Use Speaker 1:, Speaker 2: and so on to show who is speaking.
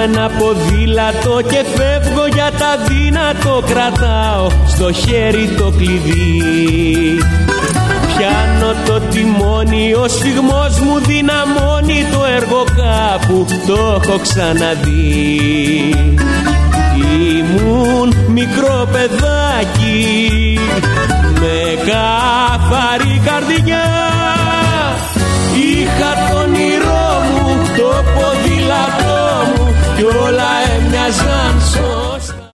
Speaker 1: ένα ποδήλατο και φεύγω για τα δύνατο, κρατάω στο χέρι το κλειδί. Πιάνω το τιμόνι, ο σφιγμός μου δυναμώνει, το έργο κάπου το έχω ξαναδεί. Ήμουν μικρό παιδάκι